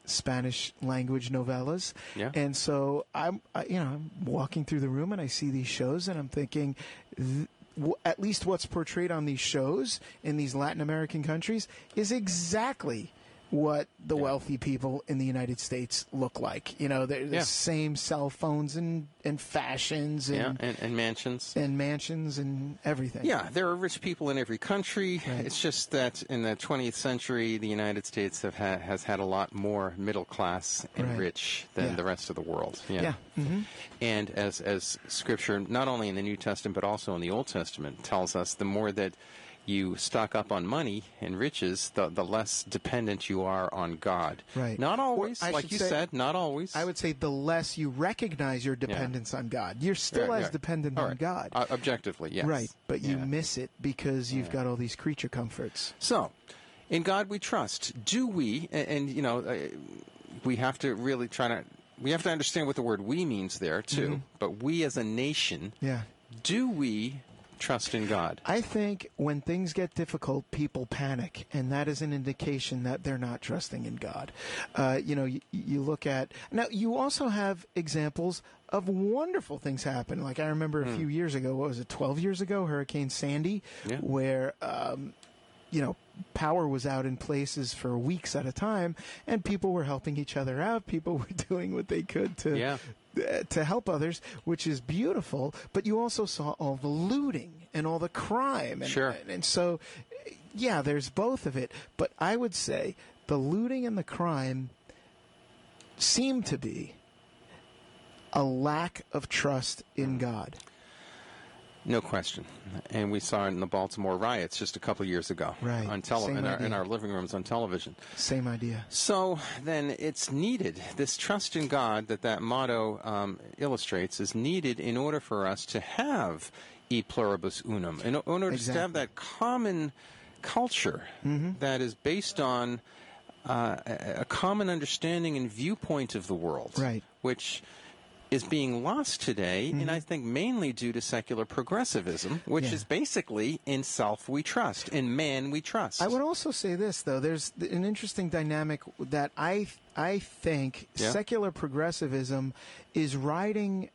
Spanish language novellas. Yeah. And so I'm, I, you know, I'm walking through the room and I see these shows and I'm thinking, th- w- at least what's portrayed on these shows in these Latin American countries is exactly what the Yeah. wealthy people in the United States look like. You know, they're the Yeah. same cell phones and, and fashions Yeah, and, and, and mansions. and mansions and everything. Yeah, there are rich people in every country. Right. It's just that in the twentieth century, the United States have ha- has had a lot more middle class and Right. rich than Yeah. the rest of the world. Yeah. hmm And as as Scripture, not only in the New Testament but also in the Old Testament, tells us, the more that you stock up on money and riches, the the less dependent you are on God. Right. Not always, Or I like should you say- said, not always. I would say the less you recognize your dependence on God. You're still Right, as right. dependent All on right. God. Uh, objectively, yes. Right, but you Yeah. miss it because you've Yeah. got all these creature comforts. So, in God we trust. Do we, and, and you know, uh, we have to really try to, we have to understand what the word we means there, too. Mm-hmm. But we as a nation, Yeah. do we trust in God? I think when things get difficult, people panic, and that is an indication that they're not trusting in God. Uh, you know, you, you look at now. You also have examples of wonderful things happen. Like I remember a few years ago. What was it? Twelve years ago, Hurricane Sandy, Yeah. where um, you know, power was out in places for weeks at a time, and people were helping each other out. People were doing what they could to. Yeah. uh, to help others, which is beautiful, but you also saw all the looting and all the crime. And, Sure. and, and so, yeah, there's both of it. But I would say the looting and the crime seem to be a lack of trust in God. No question. And we saw it in the Baltimore riots just a couple years ago. Right. On tele- Same in, our, in idea. our living rooms on television. Same idea. So then it's needed, this trust in God that that motto um, illustrates is needed in order for us to have e pluribus unum, in, in order to Exactly. have that common culture that is based on uh, a, a common understanding and viewpoint of the world, Right. which is being lost today, and I think mainly due to secular progressivism, which Yeah. is basically in self we trust, in man we trust. I would also say this, though. There's th- an interesting dynamic that I I think Yeah. secular progressivism is riding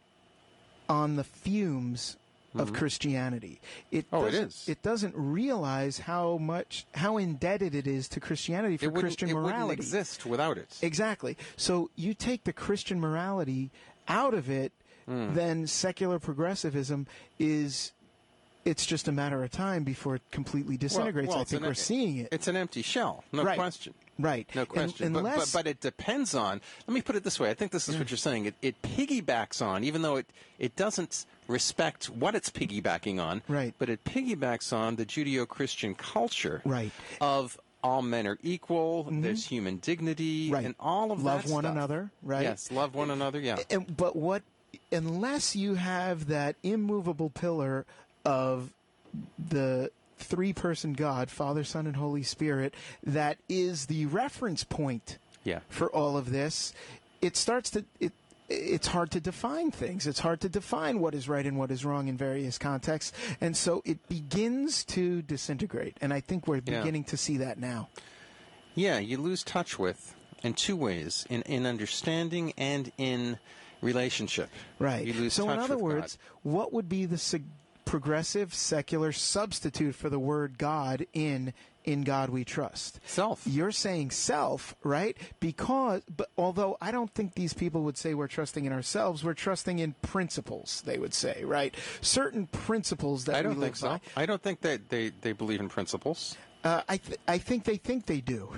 on the fumes of Christianity. It Oh, it doesn't- is. It doesn't realize how much how indebted it is to Christianity for it wouldn't, Christian it morality. wouldn't exist without it. Exactly. So you take the Christian morality out of it, Hmm. then secular progressivism is. It's just a matter of time before it completely disintegrates. well, I it's think an- we're seeing it. It's an empty shell, no Right. question. Right. No And- question. But- unless, but, but it depends on, let me put it this way. I think this is what you're saying. It, it piggybacks on, even though it, it doesn't respect what it's piggybacking on, Right. but it piggybacks on the Judeo-Christian culture Right. of all men are equal, there's human dignity, Right. and all of Love that one stuff. another, right? Yes, love one another, yeah. and, but what, unless you have that immovable pillar of the three-person God, Father, Son, and Holy Spirit, that is the reference point Yeah. for all of this, it starts to it. It's hard to define things. It's hard to define what is right and what is wrong in various contexts, and so it begins to disintegrate. And I think we're Yeah. beginning to see that now. Yeah, you lose touch with in two ways, in, in understanding and in relationship. Right. You lose so, touch in other with words, what would be the seg- progressive secular substitute for the word God in "In God We Trust"? Self. You're saying self, right? Because, but although I don't think these people would say we're trusting in ourselves, we're trusting in principles. They would say, right? Certain principles that I don't we think live so. I don't think that they, they believe in principles. by. Uh, I th- I think they think they do.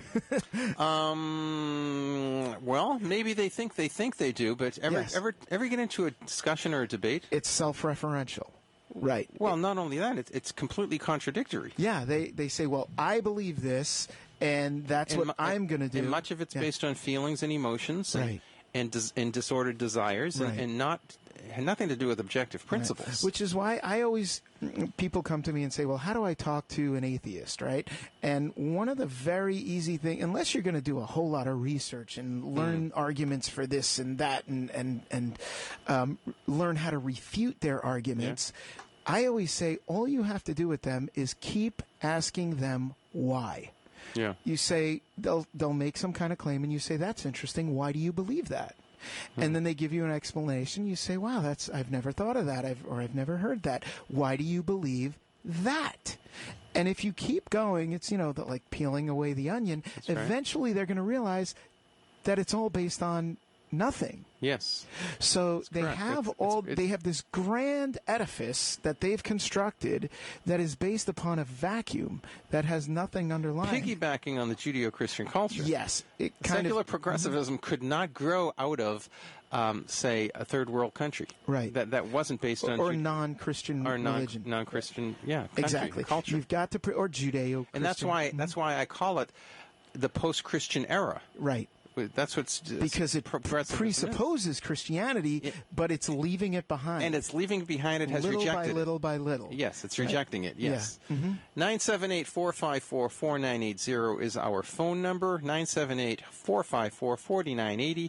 Um. Well, maybe they think they think they do, but ever Yes. ever ever get into a discussion or a debate? It's self-referential, right? Well, not only that, it's, it's completely contradictory. Yeah, they, they say, well, I believe this, and that's And what mu- I'm going to do. And much of it's Yeah. based on feelings and emotions, and Right. and, dis- and disordered desires, Right. and, and not had nothing to do with objective principles. Which is why I always, people come to me and say, well, how do I talk to an atheist, right? And one of the very easy things, unless you're going to do a whole lot of research and learn arguments for this and that and, and, and um, learn how to refute their arguments, I always say all you have to do with them is keep asking them why. Yeah. You say, they'll, they'll make some kind of claim, and you say, that's interesting. Why do you believe that? Hmm. And then they give you an explanation. You say, wow, that's, I've never thought of that, I've, or I've never heard that. Why do you believe that? And if you keep going, it's, you know, the, like peeling away the onion. That's eventually right. They're going to realize that it's all based on nothing. Yes. So That's they correct. have it's, all it's, it's, they have this grand edifice that they've constructed that is based upon a vacuum that has nothing underlying. Piggybacking on the Judeo-Christian culture. Yes. It kind Secular of, progressivism mm-hmm. could not grow out of um, say a third world country. Right. That that wasn't based on or Jude- non-Christian or non, religion. non-Christian yeah, country, exactly. culture. You've got to pre- or Judeo-Christian. And that's why mm-hmm. that's why I call it the post-Christian era. Right. That's what's because it presupposes is. Christianity, yeah. but it's leaving it behind. And it's leaving it behind. It has little rejected by it. little by little. Yes, it's rejecting right? it. Yes. Yeah. Mm-hmm. nine seven eight, four five four, four nine eight zero is our phone number. nine seven eight, four five four, four nine eight zero.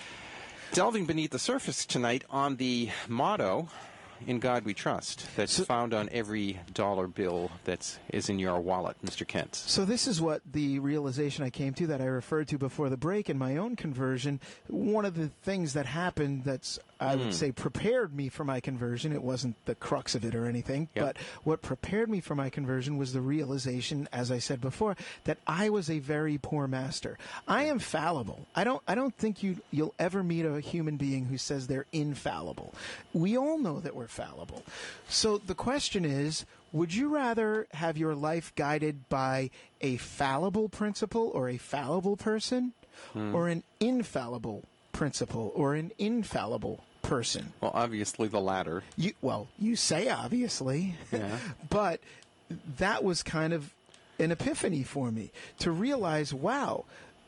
Delving beneath the surface tonight on the motto, "In God We Trust," that's so, found on every dollar bill that is in your wallet, Mister Kent. So this is what the realization I came to that I referred to before the break in my own conversion. One of the things that happened that's, I mm. would say, prepared me for my conversion. It wasn't the crux of it or anything, yep. but what prepared me for my conversion was the realization, as I said before, that I was a very poor master. I am fallible. I don't I don't think you you'll ever meet a human being who says they're infallible. We all know that we're fallible. So the question is, would you rather have your life guided by a fallible principle or a fallible person, hmm. or an infallible principle or an infallible person? Well, obviously the latter. You, well, you say obviously, yeah. but that was kind of an epiphany for me to realize, wow,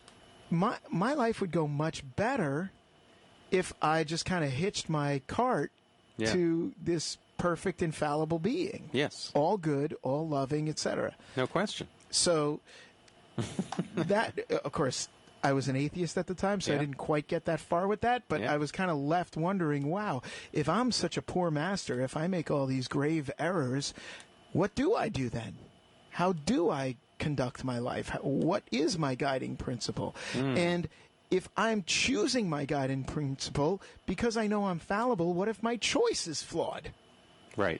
my my life would go much better if I just kind of hitched my cart Yeah. to this perfect, infallible being. Yes. All good, all loving, et cetera. No question. So, that, of course, I was an atheist at the time, so yeah. I didn't quite get that far with that, but yeah. I was kind of left wondering, wow, if I'm such a poor master, if I make all these grave errors, what do I do then? How do I conduct my life? What is my guiding principle? Mm. And if I'm choosing my guiding principle because I know I'm fallible, what if my choice is flawed? Right.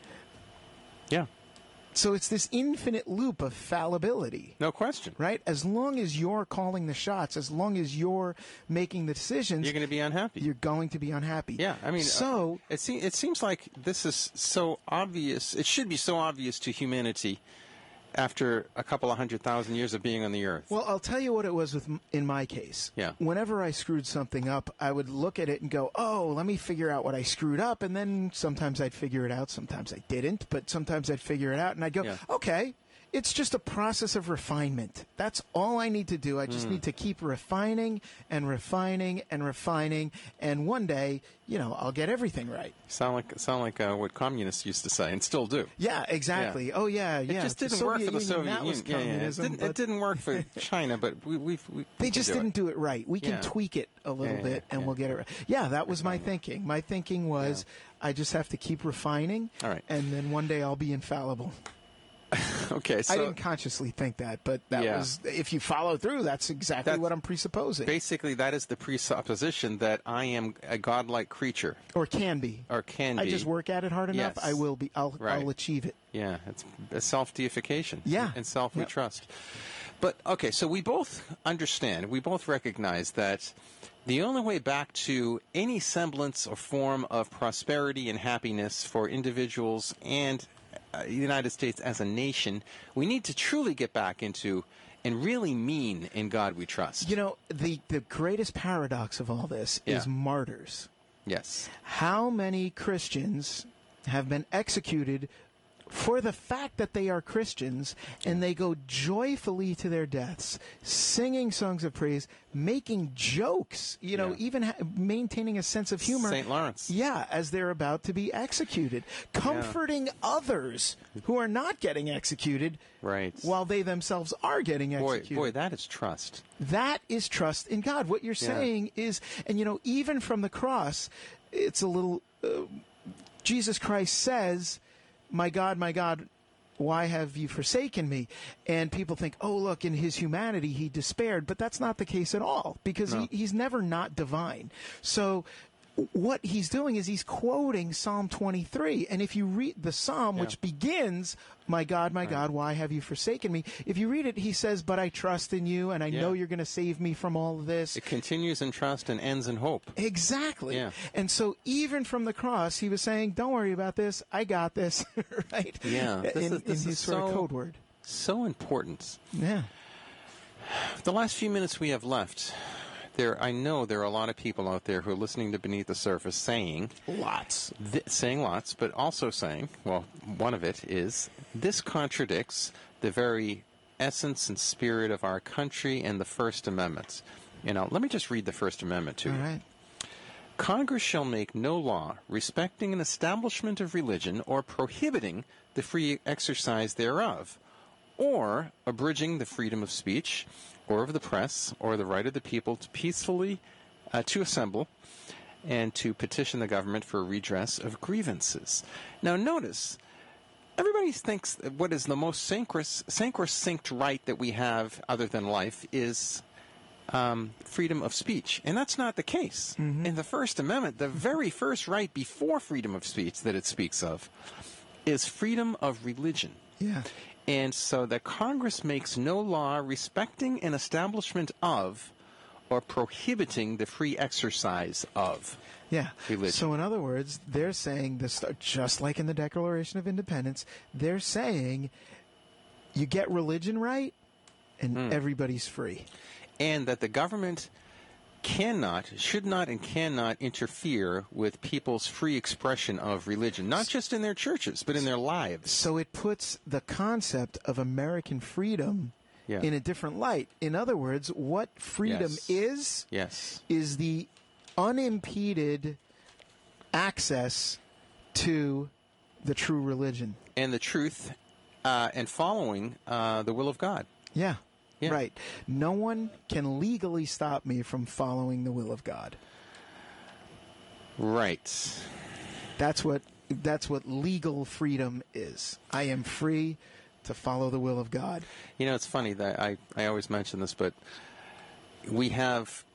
Yeah. So it's this infinite loop of fallibility. No question. Right? As long as you're calling the shots, as long as you're making the decisions, you're going to be unhappy. You're going to be unhappy. Yeah, I mean, so uh, it, se- it seems like this is so obvious. It should be so obvious to humanity after a couple of hundred thousand years of being on the earth. Well, I'll tell you what it was with in my case. Yeah. Whenever I screwed something up, I would look at it and go, oh, let me figure out what I screwed up. And then sometimes I'd figure it out. Sometimes I didn't. But sometimes I'd figure it out. And I'd go, yeah. okay, it's just a process of refinement. That's all I need to do. I just mm. need to keep refining and refining and refining. And one day, you know, I'll get everything right. Sound like sound like uh, what communists used to say, and still do. Yeah, exactly. Yeah. Oh, yeah, yeah. It just didn't the work for the Union, Soviet that was Union. Yeah, yeah. It, didn't, it didn't work for China, but we, we've, we they we just do didn't it. do it right. We can yeah. tweak it a little yeah, bit, and yeah. we'll get it right. Yeah, that was my thinking. My thinking was, yeah. I just have to keep refining, All right. and then one day I'll be infallible. Okay, so I didn't consciously think that, but that yeah. was, if you follow through, that's exactly that's, what I'm presupposing. Basically, that is the presupposition that I am a godlike creature. Or can be. Or can I be. I just work at it hard enough, yes. I will be, I'll, right. I'll achieve it. Yeah, it's a self-deification. Yeah. And self we yep. trust. But, okay, so we both understand, we both recognize that the only way back to any semblance or form of prosperity and happiness for individuals and uh, the United States as a nation, we need to truly get back into and really mean "In God We Trust." You know, the, the greatest paradox of all this yeah. is martyrs. Yes. How many Christians have been executed for the fact that they are Christians, and they go joyfully to their deaths, singing songs of praise, making jokes, you know, yeah. even ha- maintaining a sense of humor. Saint Lawrence. Yeah, as they're about to be executed. Comforting yeah. others who are not getting executed right. while they themselves are getting executed. Boy, boy, that is trust. That is trust in God. What you're yeah. saying is, and you know, even from the cross, it's a little, uh, Jesus Christ says, my God, my God, why have you forsaken me? And people think, oh, look, in his humanity, he despaired. But that's not the case at all, because No. he, he's never not divine. So what he's doing is he's quoting Psalm twenty-three. And if you read the psalm, Yeah. which begins, my God, my God, why have you forsaken me? If you read it, he says, but I trust in you, and I Yeah. know you're going to save me from all of this. It continues in trust and ends in hope. Exactly. Yeah. And so even from the cross, he was saying, don't worry about this. I got this. Right? Yeah, this in, is- this in his is sort of so- code word. So important. Yeah. The last few minutes we have left, there I know there are a lot of people out there who are listening to Beneath the Surface saying, Lots. th- saying lots, but also saying, well, one of it is, this contradicts the very essence and spirit of our country and the First Amendment. You know, let me just read the First Amendment to All you. right. Congress shall make no law respecting an establishment of religion or prohibiting the free exercise thereof, or abridging the freedom of speech, or of the press, or the right of the people to peacefully uh, to assemble and to petition the government for redress of grievances. Now, notice, everybody thinks that what is the most sacros- sacrosanct right that we have, other than life, is um, freedom of speech. And that's not the case. In the First Amendment, the very first right before freedom of speech that it speaks of is freedom of religion. Yeah. And so that Congress makes no law respecting an establishment of or prohibiting the free exercise of. Yeah. Religion. So in other words, they're saying this, just like in the Declaration of Independence, they're saying you get religion right and Hmm. everybody's free. And that the government cannot, should not, and cannot interfere with people's free expression of religion, not just in their churches, but in their lives. So it puts the concept of American freedom Yeah. in a different light. In other words, what freedom Yes. is, Yes. is the unimpeded access to the true religion. And the truth uh, and following uh, the will of God. Yeah. Yeah. Right. No one can legally stop me from following the will of God. Right. That's what that's what legal freedom is. I am free to follow the will of God. You know, it's funny that I, I always mention this, but we have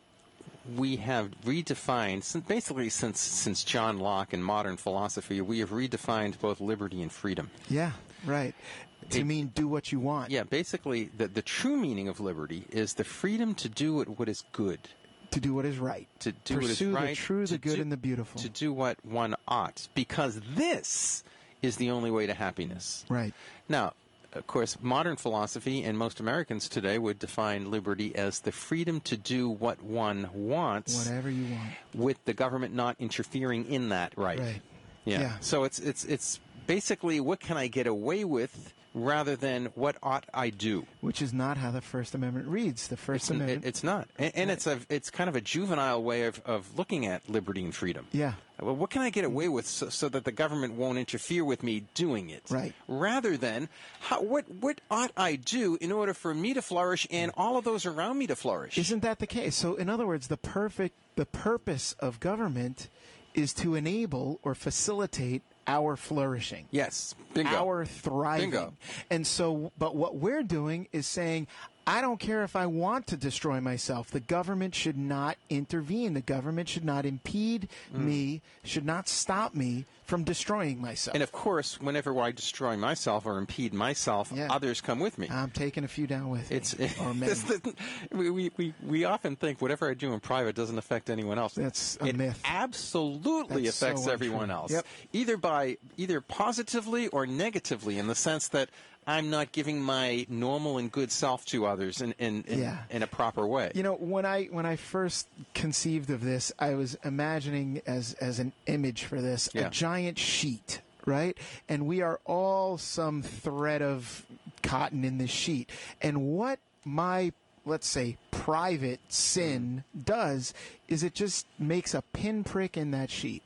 we have redefined, since, basically since since John Locke and modern philosophy, we have redefined both liberty and freedom. Yeah, right. To It- mean do what you want. Yeah, basically, the, the true meaning of liberty is the freedom to do what, what is good, To do what is right. to do what is Pursue right, the true, to the good, do- and the beautiful. to do what one ought, because this is the only way to happiness. Right. Now, of course, modern philosophy and most Americans today would define liberty as the freedom to do what one wants, Whatever you want. with the government not interfering in that right. Right. Yeah. Yeah. So it's it's it's basically what can I get away with rather than what ought I do. Which is not how the First Amendment reads. The First It's, an- Amendment. it- it's not, and, and it's a it's kind of a juvenile way of, of looking at liberty and freedom. yeah. Well, what can I get away with so, so that the government won't interfere with me doing it? Right. Rather than, how, what what ought I do in order for me to flourish and all of those around me to flourish? Isn't that the case? So, in other words, the perfect, the purpose of government is to enable or facilitate our flourishing. Yes. Bingo. Our thriving. Bingo. And so, but what we're doing is saying, I don't care if I want to destroy myself. The government should not intervene. The government should not impede me, should not stop me from destroying myself. And of course, whenever I destroy myself or impede myself, Yeah. others come with me. I'm taking a few down with It's, me. Or many. it's the, we, we, we, we often think whatever I do in private doesn't affect anyone else. That's a it myth. absolutely That's affects so everyone untrue. else. Yep. Either by either positively or negatively, in the sense that I'm not giving my normal and good self to others in in, in, Yeah. in a proper way. You know, when I when I first conceived of this, I was imagining as as an image for this Yeah. a giant sheet, right? And we are all some thread of cotton in this sheet. And what my let's say private sin does is it just makes a pinprick in that sheet.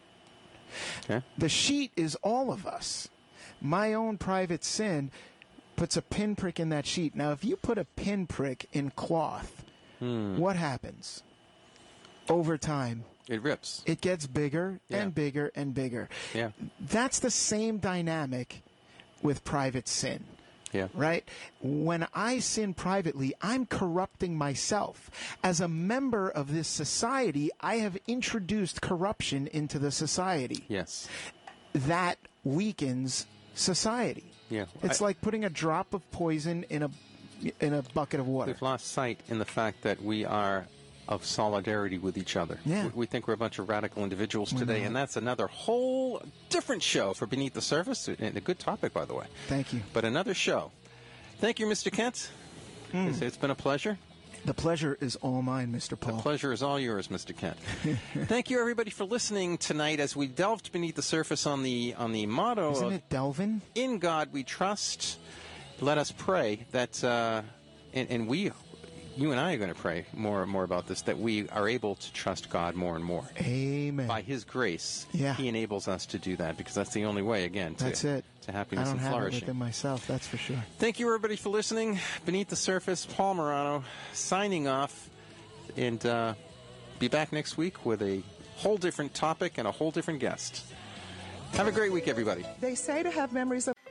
Okay. The sheet is all of us. My own private sin puts a pinprick in that sheet. Now, if you put a pinprick in cloth, Hmm. what happens? Over time, It rips. it gets bigger Yeah. and bigger and bigger. Yeah. That's the same dynamic with private sin. Yeah. Right? When I sin privately, I'm corrupting myself. As a member of this society, I have introduced corruption into the society. Yes. That weakens society. Yeah. It's I, like putting a drop of poison in a in a bucket of water. We've lost sight in the fact that we are of solidarity with each other. Yeah. We, we think we're a bunch of radical individuals today, and that's another whole different show for Beneath the Surface, and a good topic, by the way. Thank you. But another show. Thank you, Mister Kent. Mm. It's, it's been a pleasure. The pleasure is all mine, Mister Paul. The pleasure is all yours, Mister Kent. Thank you, everybody, for listening tonight as we delved beneath the surface on the on the motto Isn't of it delvin'? In God We Trust. Let us pray that, uh, and, and we, you and I are going to pray more and more about this, that we are able to trust God more and more. Amen. By His grace, yeah. He enables us to do that, because that's the only way, again, to, that's it. to happiness I don't and have flourishing. it within myself, that's for sure. Thank you, everybody, for listening. Beneath the Surface, Paul Morano, signing off, and uh, be back next week with a whole different topic and a whole different guest. Have a great week, everybody. They say to have memories of...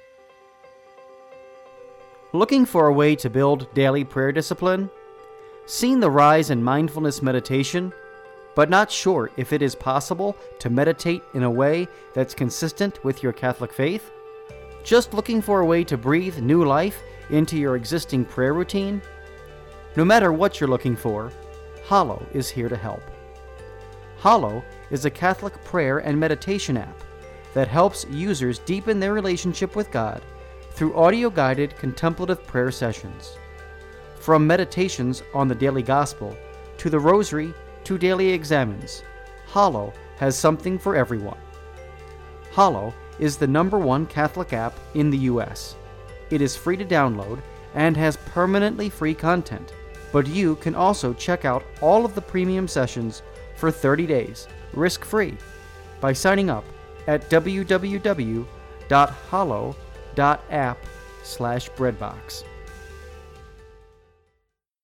Looking for a way to build daily prayer discipline? Seen the rise in mindfulness meditation, but not sure if it is possible to meditate in a way that's consistent with your Catholic faith? Just looking for a way to breathe new life into your existing prayer routine? No matter what you're looking for, Hallow is here to help. Hallow is a Catholic prayer and meditation app that helps users deepen their relationship with God through audio-guided contemplative prayer sessions. From meditations on the daily gospel to the rosary to daily examines, Hallow has something for everyone. Hallow is the number one Catholic app in the U S. It is free to download and has permanently free content, but you can also check out all of the premium sessions for thirty days, risk-free, by signing up at w w w dot hallow dot app slash breadbox.